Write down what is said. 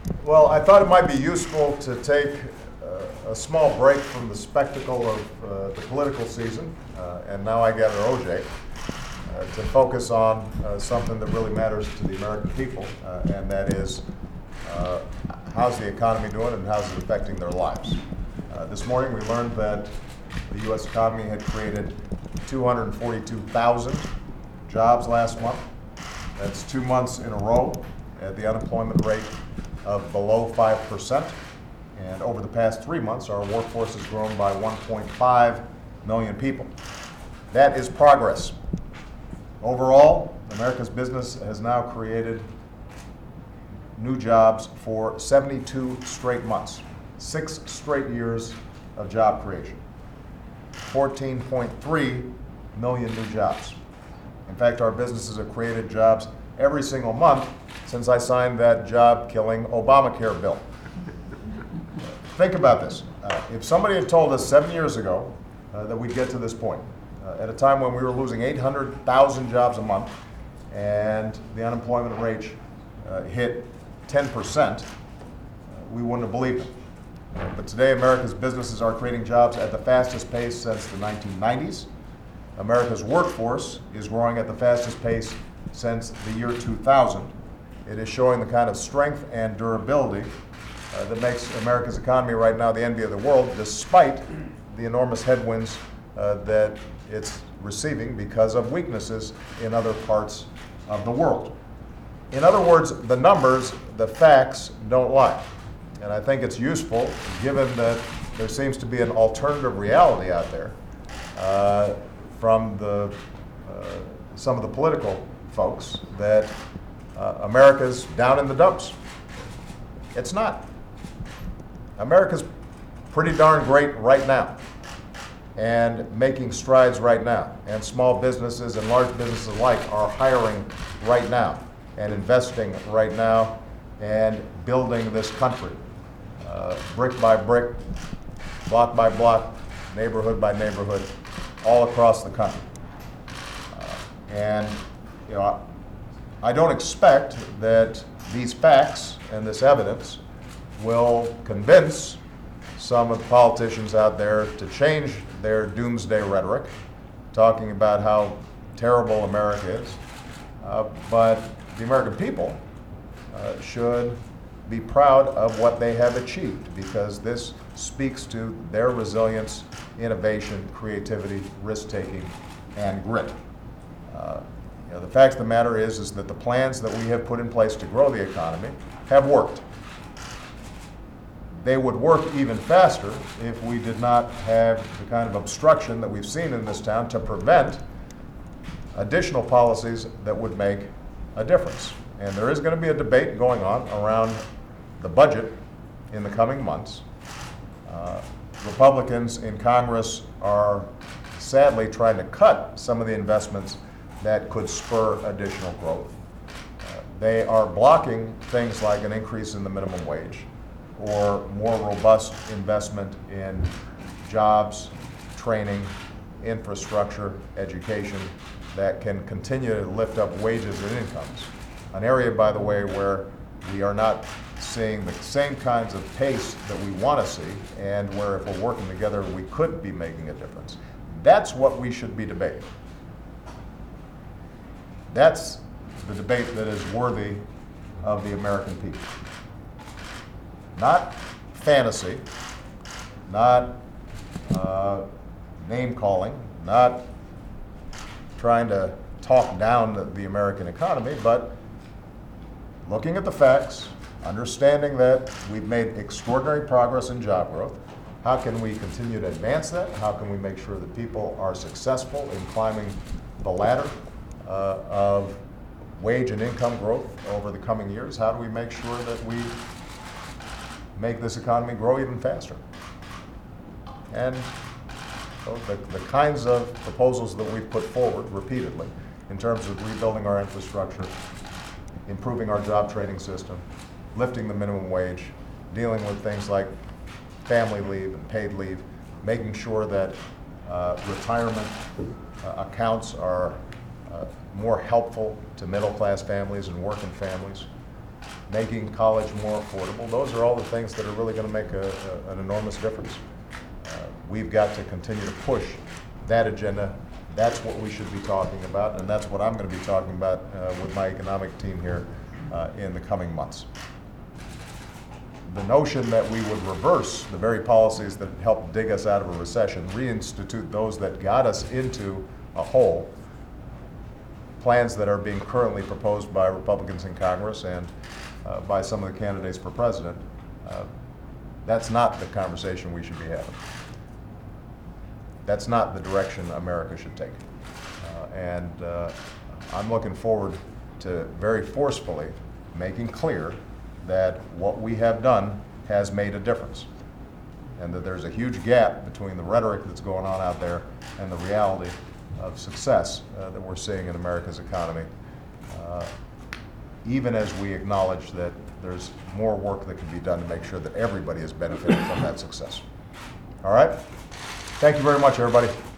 Well, I thought it might be useful to take a small break from the spectacle of the political season, and now I gather OJ, to focus on something that really matters to the American people, and that is how's the economy doing and how's it affecting their lives. This morning we learned that the U.S. economy had created 242,000 jobs last month. That's 2 months in a row at the unemployment rate of below 5%. And over the past 3 months, our workforce has grown by 1.5 million people. That is progress. Overall, America's business has now created new jobs for 72 straight months, 6 straight years of job creation, 14.3 million new jobs. In fact, our businesses have created jobs every single month since I signed that job-killing Obamacare bill. Think about this. If somebody had told us 7 years ago that we'd get to this point, at a time when we were losing 800,000 jobs a month and the unemployment rate hit 10%, we wouldn't have believed it. But today, America's businesses are creating jobs at the fastest pace since the 1990s. America's workforce is growing at the fastest pace since the year 2000. It is showing the kind of strength and durability that makes America's economy right now the envy of the world, despite the enormous headwinds that it's receiving because of weaknesses in other parts of the world. In other words, the numbers, the facts don't lie. And I think it's useful, given that there seems to be an alternative reality out there from some of the political folks, that America's down in the dumps. It's not. America's pretty darn great right now and making strides right now. And small businesses and large businesses alike are hiring right now and investing right now and building this country brick by brick, block by block, neighborhood by neighborhood, all across the country. And you know, I don't expect that these facts and this evidence will convince some of the politicians out there to change their doomsday rhetoric, talking about how terrible America is. But the American people should be proud of what they have achieved, because this speaks to their resilience, innovation, creativity, risk-taking, and grit. The fact of the matter is that the plans that we have put in place to grow the economy have worked. They would work even faster if we did not have the kind of obstruction that we've seen in this town to prevent additional policies that would make a difference. And there is going to be a debate going on around the budget in the coming months. Republicans in Congress are sadly trying to cut some of the investments that could spur additional growth. They are blocking things like an increase in the minimum wage or more robust investment in jobs, training, infrastructure, education that can continue to lift up wages and incomes. An area, by the way, where we are not seeing the same kinds of pace that we want to see, and where if we're working together, we could be making a difference. That's what we should be debating. That's the debate that is worthy of the American people. Not fantasy, not name calling, not trying to talk down the American economy, but looking at the facts, understanding that we've made extraordinary progress in job growth. How can we continue to advance that? How can we make sure that people are successful in climbing the ladder of wage and income growth over the coming years? How do we make sure that we make this economy grow even faster? And the kinds of proposals that we've put forward repeatedly in terms of rebuilding our infrastructure, improving our job training system, lifting the minimum wage, dealing with things like family leave and paid leave, making sure that retirement accounts are more helpful to middle-class families and working families. making college more affordable. Those are all the things that are really going to make an enormous difference. We've got to continue to push that agenda. That's what we should be talking about, and that's what I'm going to be talking about with my economic team here in the coming months. The notion that we would reverse the very policies that helped dig us out of a recession, reinstitute those that got us into a hole, plans that are being currently proposed by Republicans in Congress and by some of the candidates for president, that's not the conversation we should be having. That's not the direction America should take. And I'm looking forward to very forcefully making clear that what we have done has made a difference, and that there's a huge gap between the rhetoric that's going on out there and the reality of success that we're seeing in America's economy, even as we acknowledge that there's more work that can be done to make sure that everybody is benefiting from that success. All right? Thank you very much, everybody.